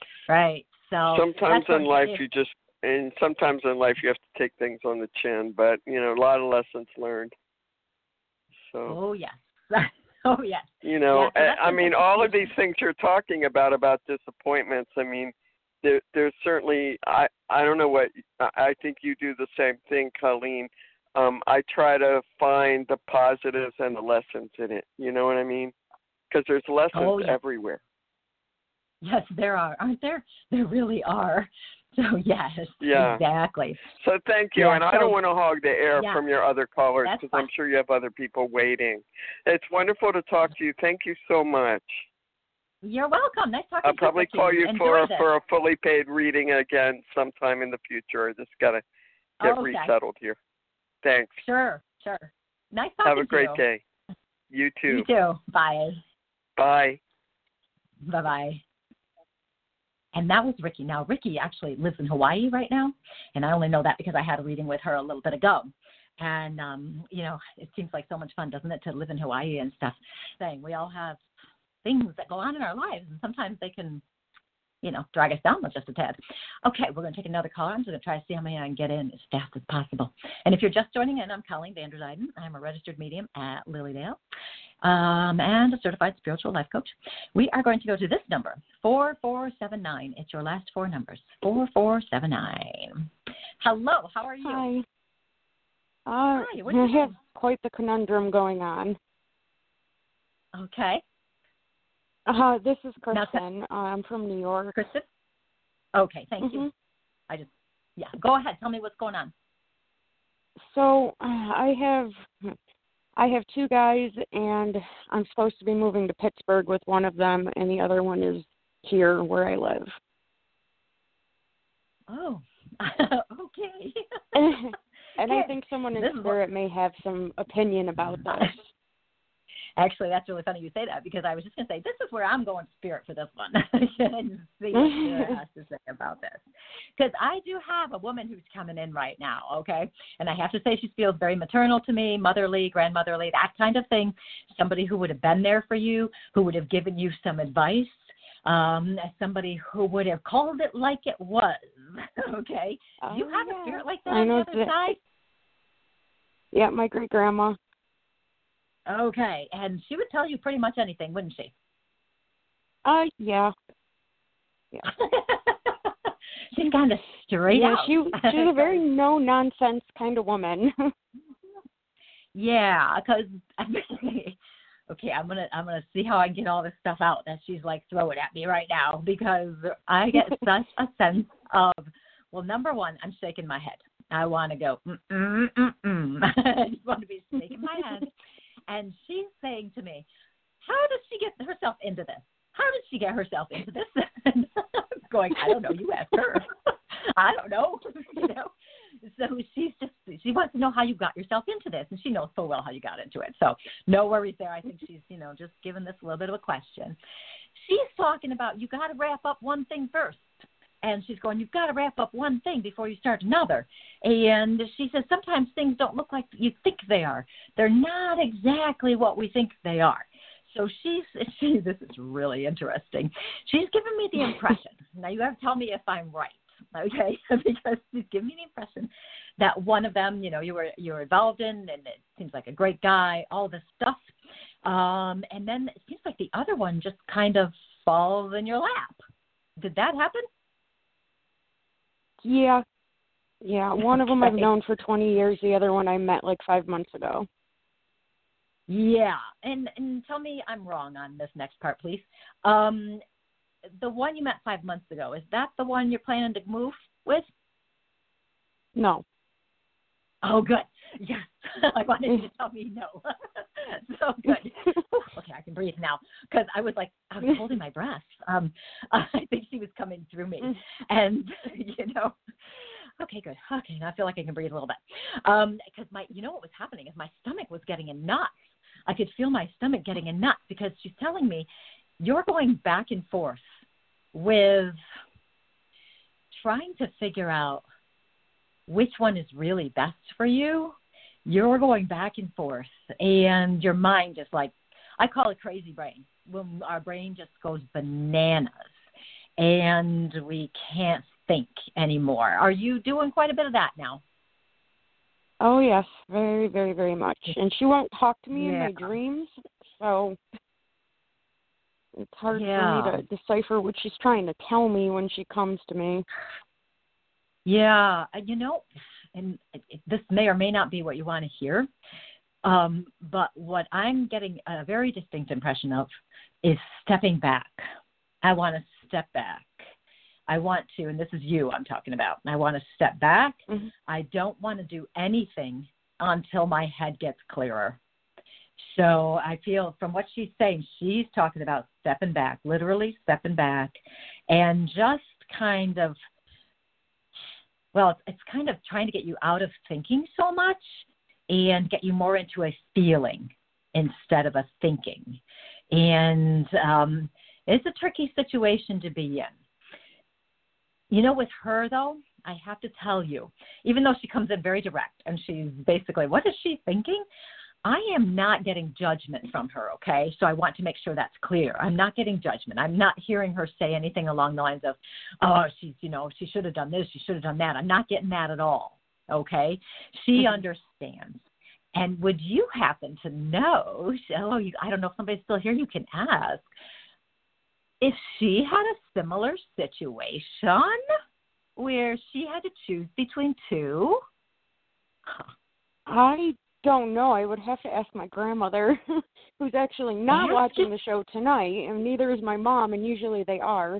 So sometimes in life sometimes in life you have to take things on the chin, but, a lot of lessons learned. So. Oh, yes. Oh, yes. I mean, all of these things you're talking about disappointments, I mean, there's certainly, I don't know what, I think you do the same thing, Colleen. I try to find the positives and the lessons in it. You know what I mean? Because there's lessons everywhere. Yes, there are, aren't there? There really are. So, yes, exactly. So thank you. And I don't want to hog the air from your other callers because I'm sure you have other people waiting. It's wonderful to talk to you. Thank you so much. You're welcome. Nice talking to you. I'll probably call you for a fully paid reading again sometime in the future. I just got to get resettled here. Thanks. Sure. Nice talking to you. Have a great day. You too. You too. Bye. Bye. Bye-bye. And that was Ricky. Now, Ricky actually lives in Hawaii right now, and I only know that because I had a reading with her a little bit ago. And, it seems like so much fun, doesn't it, to live in Hawaii and stuff. We all have things that go on in our lives, and sometimes they can, drag us down just a tad. Okay, we're going to take another caller. I'm just going to try to see how many I can get in as fast as possible. And if you're just joining in, I'm Colleen Vander Zyden. I'm a registered medium at Lilydale and a certified spiritual life coach. We are going to go to this number, 4479. It's your last four numbers, 4479. Hello, how are you? Hi. Hi, what are you I have quite the conundrum going on. Okay. This is Kristen. I'm from New York. Kristen? Okay, thank you. Go ahead. Tell me what's going on. So I have two guys, and I'm supposed to be moving to Pittsburgh with one of them, and the other one is here where I live. Oh, okay. And I think someone in spirit may have some opinion about this. Actually, that's really funny you say that because I was just going to say, this is where I'm going spirit for this one. And see what Spirit has to say about this. Because I do have a woman who's coming in right now, okay? And I have to say she feels very maternal to me, motherly, grandmotherly, that kind of thing. Somebody who would have been there for you, who would have given you some advice, somebody who would have called it like it was, okay? Do you have a spirit like that on the other side? Yeah, my great-grandma. Okay, and she would tell you pretty much anything, wouldn't she? Yeah. She's kind of straight out. She's a very no-nonsense kind of woman. Yeah, because okay, I'm gonna see how I can get all this stuff out that she's like throwing at me right now because I get such a sense of, well, number one, I'm shaking my head. I want to go, I just want to be shaking my head. And she's saying to me, how does she get herself into this? How did she get herself into this? And I'm going, I don't know. You ask her. I don't know. So she wants to know how you got yourself into this, and she knows so well how you got into it. So no worries there. I think she's, just giving this a little bit of a question. She's talking about you got to wrap up one thing first. And she's going, you've got to wrap up one thing before you start another. And she says, sometimes things don't look like you think they are. They're not exactly what we think they are. So this is really interesting. She's given me the impression. Now you have to tell me if I'm right, okay? Because she's given me the impression that one of them, you were involved in, and it seems like a great guy, all this stuff. And then it seems like the other one just kind of falls in your lap. Did that happen? Yeah. One of them I've known for 20 years. The other one I met like 5 months ago. Yeah, and tell me I'm wrong on this next part, please. The one you met 5 months ago, is that the one you're planning to move with? No. Oh, good. Yes. I wanted you to tell me no. So good. Okay, I can breathe now, because I was holding my breath. I think she was coming through me. And, okay, good. Okay, now I feel like I can breathe a little bit. Because what was happening is my stomach was getting in knots. I could feel my stomach getting in knots, because she's telling me you're going back and forth with trying to figure out which one is really best for you. You're going back and forth, and your mind is I call it crazy brain, when our brain just goes bananas and we can't think anymore. Are you doing quite a bit of that now? Oh, yes, very, very, very much. And she won't talk to me in my dreams, so it's hard for me to decipher what she's trying to tell me when she comes to me. Yeah, and this may or may not be what you want to hear, but what I'm getting a very distinct impression of is stepping back. I want to step back. I want to, and this is you I'm talking about, I want to step back. Mm-hmm. I don't want to do anything until my head gets clearer. So I feel from what she's saying, she's talking about stepping back, literally stepping back, and just kind of, it's kind of trying to get you out of thinking so much and get you more into a feeling instead of a thinking. And it's a tricky situation to be in. With her, though, I have to tell you, even though she comes in very direct and she's basically, what is she thinking? I am not getting judgment from her, okay? So I want to make sure that's clear. I'm not getting judgment. I'm not hearing her say anything along the lines of, oh, she should have done this, she should have done that. I'm not getting that at all, okay? She understands. And would you happen to know, I don't know if somebody's still here, you can ask, if she had a similar situation where she had to choose between two? I don't know. I would have to ask my grandmother, who's actually not watching the show tonight, and neither is my mom, and usually they are.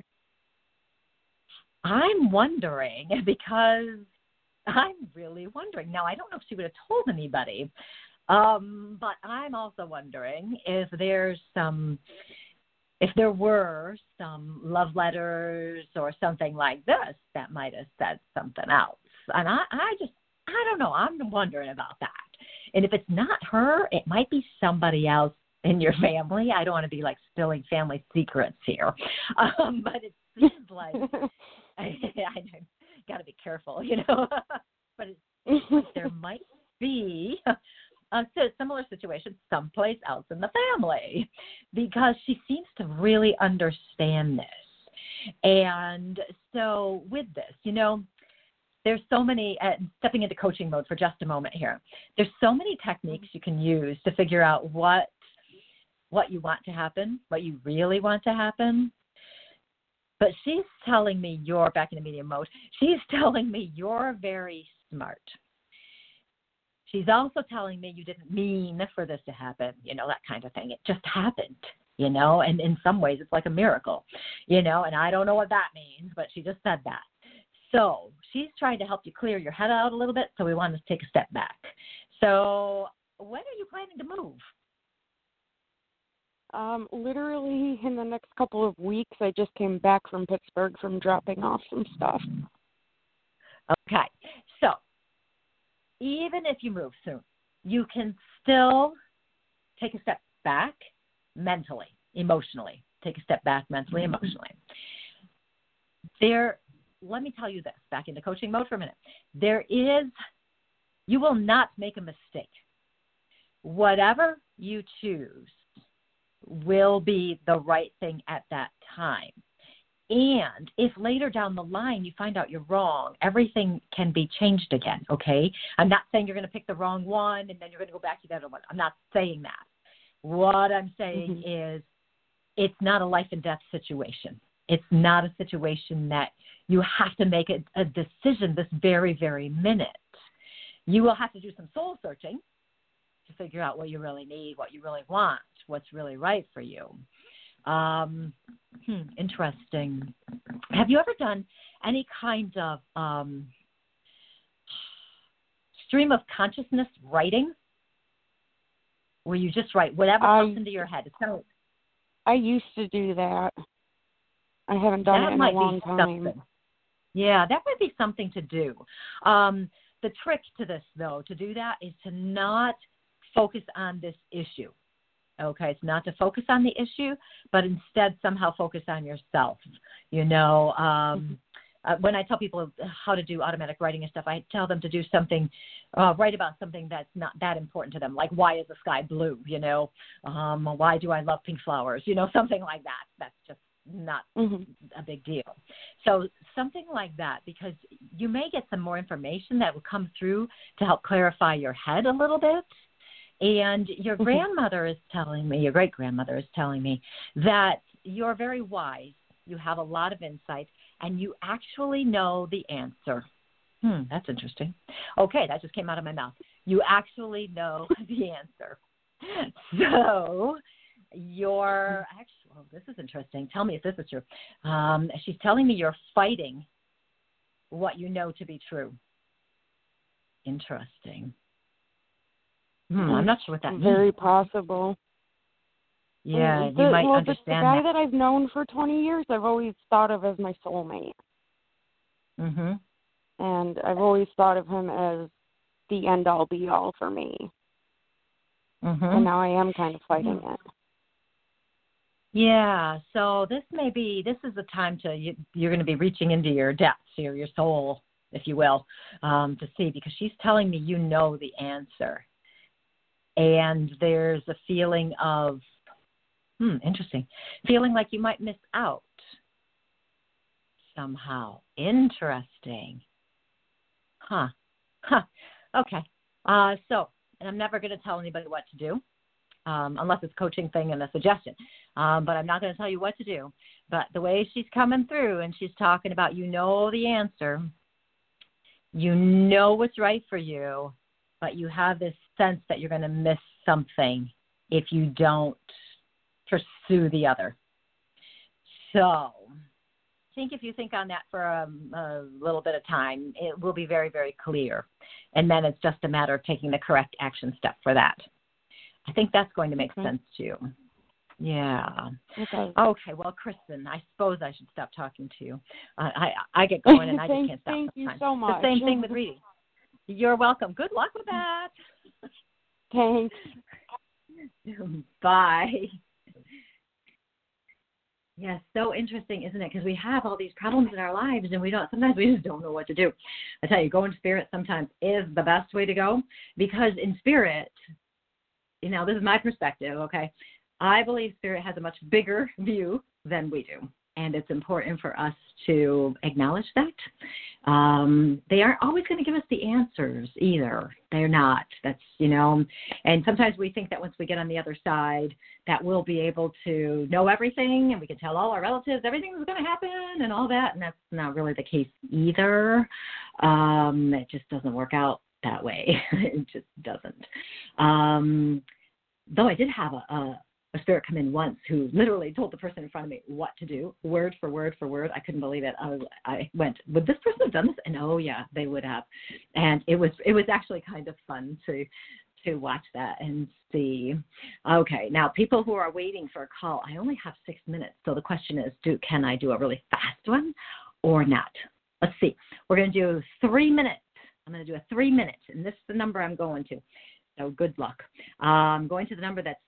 I'm wondering, because I'm really wondering. Now, I don't know if she would have told anybody, but I'm also wondering if there were some love letters or something like this that might have said something else. And I don't know. I'm wondering about that. And if it's not her, it might be somebody else in your family. I don't want to be spilling family secrets here. But it seems like I got to be careful, But it seems like there might be a similar situation someplace else in the family, because she seems to really understand this. And so with this, there's so many, stepping into coaching mode for just a moment here, there's so many techniques you can use to figure out what you want to happen, what you really want to happen. But she's telling me you're back in the medium mode. She's telling me you're very smart. She's also telling me you didn't mean for this to happen, that kind of thing. It just happened, and in some ways it's like a miracle, and I don't know what that means, but she just said that. So she's trying to help you clear your head out a little bit, so we want to take a step back. So when are you planning to move? Literally in the next couple of weeks. I just came back from Pittsburgh from dropping off some stuff. Okay. So even if you move soon, you can still take a step back mentally, emotionally. Take a step back mentally, emotionally. Let me tell you this, back into coaching mode for a minute. You will not make a mistake. Whatever you choose will be the right thing at that time. And if later down the line you find out you're wrong, everything can be changed again, okay? I'm not saying you're going to pick the wrong one and then you're going to go back to the other one. I'm not saying that. What I'm saying is it's not a life and death situation. It's not a situation that you have to make a decision this very, very minute. You will have to do some soul searching to figure out what you really need, what you really want, what's really right for you. Interesting. Have you ever done any kind of stream of consciousness writing where you just write whatever comes into your head? It's kind of, I used to do that. I haven't done it in a long time. Yeah, that might be something to do. The trick to this, though, to do that is to not focus on this issue. Okay, it's not to focus on the issue, but instead somehow focus on yourself. You know, when I tell people how to do automatic writing and stuff, I tell them to do something, write about something that's not that important to them, like why is the sky blue, you know, why do I love pink flowers, you know, something like that. That's just not a big deal. So something like that, because you may get some more information that will come through to help clarify your head a little bit. And your grandmother is telling me, your great-grandmother is telling me that you're very wise. You have a lot of insight, and you actually know the answer. That's interesting. Okay, that just came out of my mouth. You actually know the answer. So this is interesting. Tell me if this is true. She's telling me you're fighting what you know to be true. Interesting. I'm not sure what that means. Very possible. Yeah, you might understand the guy that I've known for 20 years, I've always thought of as my soulmate. And I've always thought of him as the end-all, be-all for me. And now I am kind of fighting it. Yeah, so this is the time you're going to be reaching into your depths, your soul, if you will, to see, because she's telling me you know the answer. And there's a feeling of, interesting, feeling like you might miss out somehow. Interesting. Okay. And I'm never going to tell anybody what to do, unless it's a coaching thing and a suggestion. But I'm not going to tell you what to do. But the way she's coming through and she's talking about, you know the answer, you know what's right for you, but you have this sense that you're going to miss something if you don't pursue the other. So I think if you think on that for a little bit of time, it will be very, very clear. And then it's just a matter of taking the correct action step for that. I think that's going to make sense to you. Yeah. Okay. Well, Kristen, I suppose I should stop talking to you. I get going and I just can't stop. Thank you so much. The same thing with reading. You're welcome. Good luck with that. Thanks. Bye. Yeah, so interesting, isn't it? Because we have all these problems in our lives, and sometimes we just don't know what to do. I tell you, going to Spirit sometimes is the best way to go, because in Spirit, this is my perspective, okay? I believe Spirit has a much bigger view than we do. And it's important for us to acknowledge that. They aren't always going to give us the answers either. They're not. That's, and sometimes we think that once we get on the other side that we'll be able to know everything and we can tell all our relatives everything's going to happen and all that. And that's not really the case either. It just doesn't work out that way. It just doesn't. Though I did have a spirit come in once who literally told the person in front of me what to do, word for word for word. I couldn't believe it. I went, would this person have done this? And oh yeah, they would have. And it was actually kind of fun to watch that and see. Okay, now people who are waiting for a call, I only have 6 minutes. So the question is, can I do a really fast one or not? Let's see. We're going to do 3 minutes. I'm going to do a 3 minute, and this is the number I'm going to. So good luck. I'm going to the number that's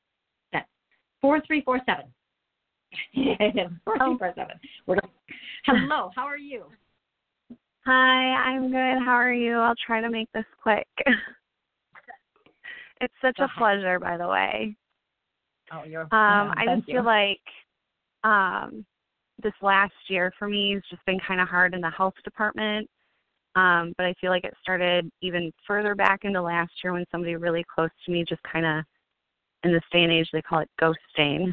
4347. 4347. Hello, how are you? Hi, I'm good. How are you? I'll try to make this quick. It's such a pleasure, by the way. Oh, you're I just feel like this last year for me has just been kind of hard in the health department. But I feel like it started even further back into last year when somebody really close to me just kind of, in this day and age, they call it ghosting.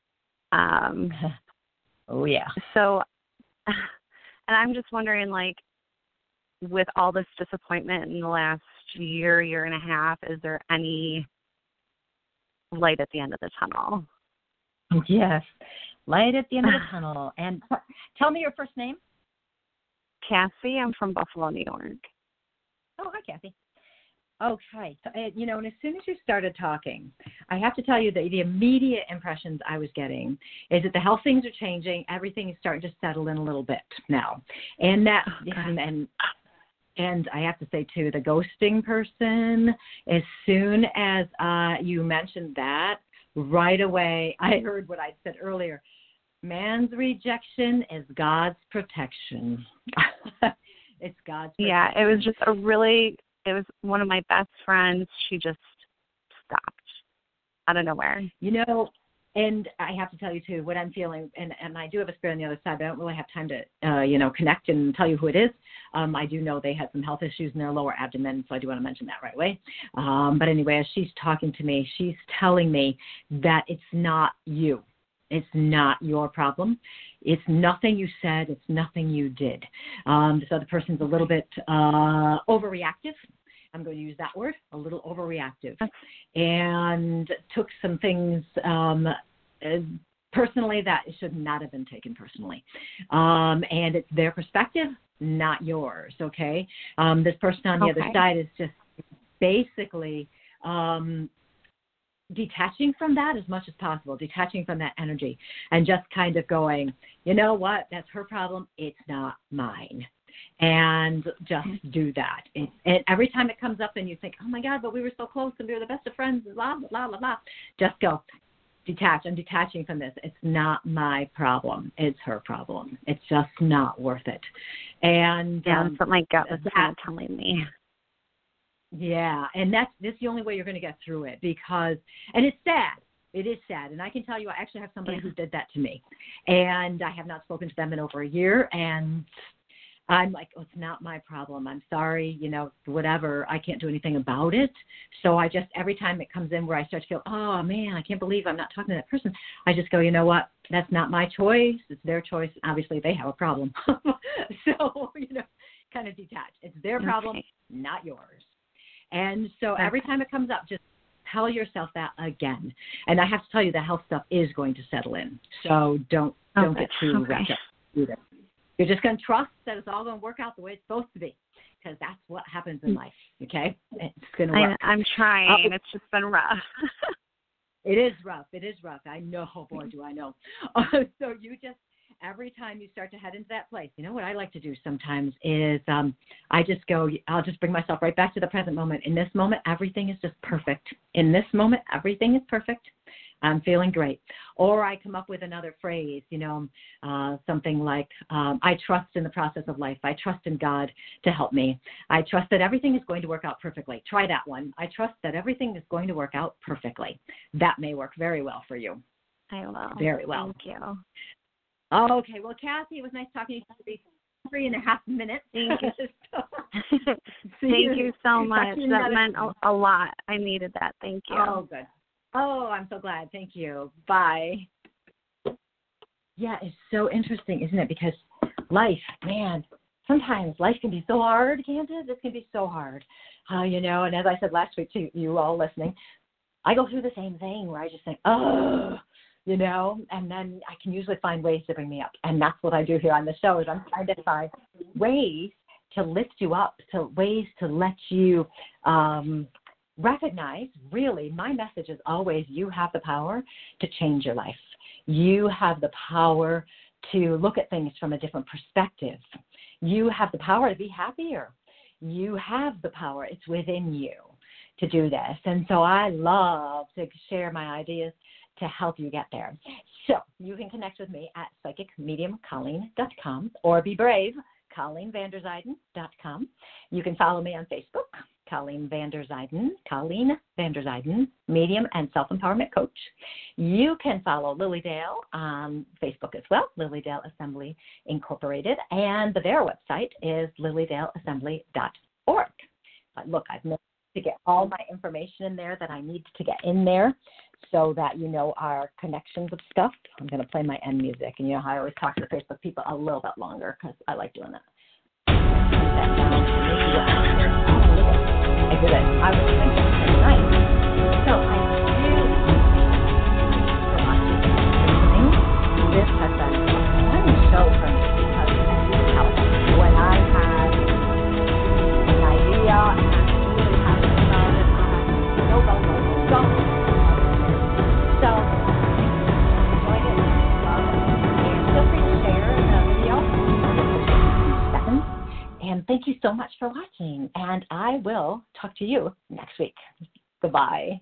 Oh, yeah. So, and I'm just wondering, like, with all this disappointment in the last year and a half, is there any light at the end of the tunnel? Yes, light at the end of the tunnel. And tell me your first name. Cassie, I'm from Buffalo, New York. Oh, hi, Cassie. Okay. So, and as soon as you started talking, I have to tell you that the immediate impressions I was getting is that the health things are changing. Everything is starting to settle in a little bit now. And that, and I have to say, too, the ghosting person, as soon as you mentioned that, right away, I heard what I said earlier. Man's rejection is God's protection. It's God's protection. Yeah, it was just it was one of my best friends. She just stopped out of nowhere. And I have to tell you, too, what I'm feeling, and I do have a spirit on the other side, but I don't really have time to, connect and tell you who it is. I do know they had some health issues in their lower abdomen, so I do want to mention that right away. But anyway, as she's talking to me, she's telling me that it's not you. It's not your problem. It's nothing you said. It's nothing you did. This other person's a little bit overreactive. I'm going to use that word, a little overreactive, and took some things personally that should not have been taken personally. And it's their perspective, not yours, okay? This person on the other side is just basically detaching from that as much as possible, detaching from that energy, and just kind of going, you know what, that's her problem, it's not mine. And just do that. And every time it comes up and you think, oh, my God, but we were so close and we were the best of friends, blah, blah, blah, blah, just go, detach. I'm detaching from this. It's not my problem. It's her problem. It's just not worth it. And that's what my gut was kind of telling me. Yeah, and that's the only way you're going to get through it, because, and it's sad. It is sad. And I can tell you, I actually have somebody who did that to me, and I have not spoken to them in over a year, and I'm like, oh, it's not my problem. I'm sorry, whatever. I can't do anything about it. So I just, every time it comes in where I start to feel, oh, man, I can't believe I'm not talking to that person, I just go, you know what? That's not my choice. It's their choice. Obviously, they have a problem. So, kind of detach. It's their problem, not yours. And so every time it comes up, just tell yourself that again. And I have to tell you, the health stuff is going to settle in. So don't get too wrapped up either. You're just going to trust that it's all going to work out the way it's supposed to be, because that's what happens in life, okay? It's going to work. I'm trying. It's just been rough. It is rough. It is rough. I know. Boy, do I know. So you just, every time you start to head into that place, what I like to do sometimes is I just go, I'll just bring myself right back to the present moment. In this moment, everything is just perfect. In this moment, everything is perfect. I'm feeling great. Or I come up with another phrase, something like, I trust in the process of life. I trust in God to help me. I trust that everything is going to work out perfectly. Try that one. I trust that everything is going to work out perfectly. That may work very well for you. I will. Very well. Thank you. Okay. Well, Kathy, it was nice talking to you for 3.5 minutes. Thank you. Thank you so much. That meant a lot. I needed that. Thank you. Oh, good. Oh, I'm so glad. Thank you. Bye. Yeah, it's so interesting, isn't it? Because life, man, sometimes life can be so hard, can't it? It can be so hard. And as I said last week to you all listening, I go through the same thing where I just think, oh, you know, and then I can usually find ways to bring me up. And that's what I do here on the show is I'm trying to find ways to lift you up, to ways to let you recognize, really, my message is always you have the power to change your life. You have the power to look at things from a different perspective. You have the power to be happier. You have the power. It's within you to do this. And so I love to share my ideas to help you get there. So you can connect with me at psychicmediumcolleen.com or be brave, ColleenVanderZuyden.com. You can follow me on Facebook, Colleen Vanderzuyden, Medium and Self-Empowerment Coach. You can follow Lily Dale on Facebook as well, Lily Dale Assembly Incorporated, and their website is lilydaleassembly.org. But look, I've managed to get all my information in there that I need to get in there so that you know our connections of stuff. I'm going to play my end music, and you know how I always talk to the Facebook people a little bit longer because I like doing that. I did it. I was thinking tonight. So I really for listening. This has been a fun show for me because when I had an idea and I really had to start it, go. So enjoy it. And feel free to share the video. And thank you so much for watching. And I will talk to you next week. Goodbye.